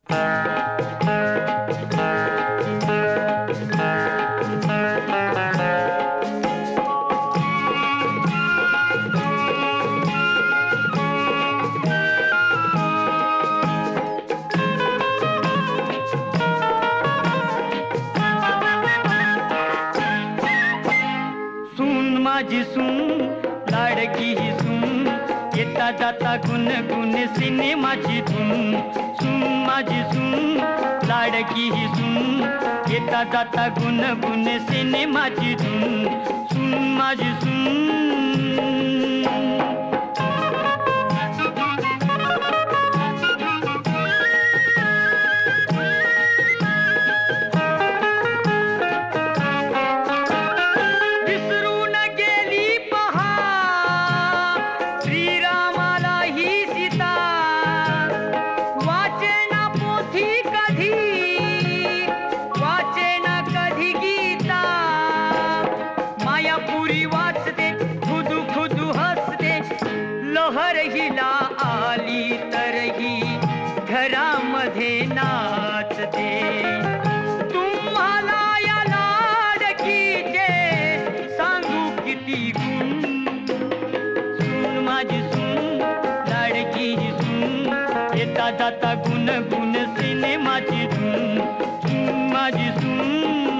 माझी सून लाडकी ही सून येता जाता गुण गुण सिनेमाची धून. सून माझी सून लाडकी ही सून येता जाता गुण गुण सिनेमाची धून. सून माझी सून. लहर हिला आली तरही घरामध्ये नाचते. तुम्हाला या लाडकीचे सांगू किती गुण. सून माझी सून लाडकी ही सून येता जाता गुण गुण सिनेमाची धून. सून माझी सून.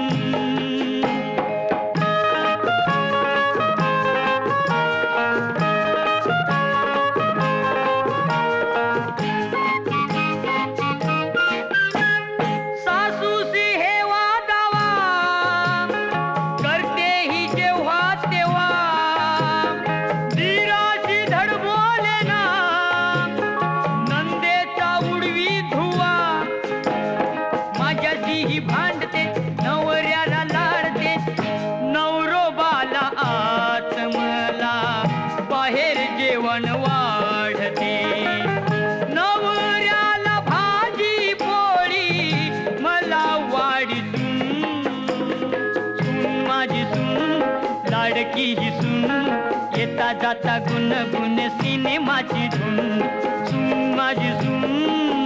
ही भांडते नवऱ्याला लाडते नवरोबाला आत्मला बाहेर जेवण वाढते. नवऱ्याला भाजी पोळी मला वाढीतून. सून माझी सून लाडकी ही सून येता जाता गुण गुण सिनेमाची धून. सून माझी सून.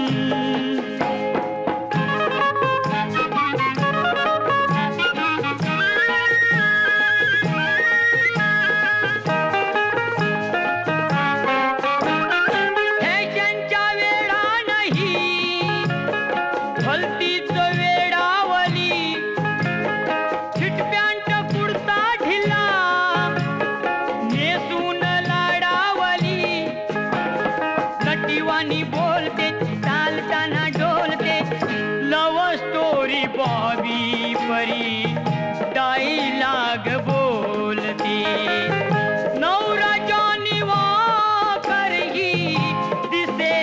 भलतीच वेडावली चिटप्यांट कुडता ढिला नेसून लाडावली. नटीवानी बोलते चालताना डोलते लव स्टोरी बॉबी परी डायलॉग बोलते. नवरा जॉनी वॉकर ही दिसे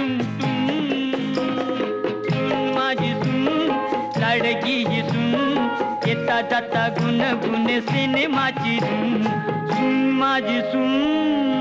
लाडकी ही सून येता जाता गुण गुण सिनेमाची धून. सून माझी सून.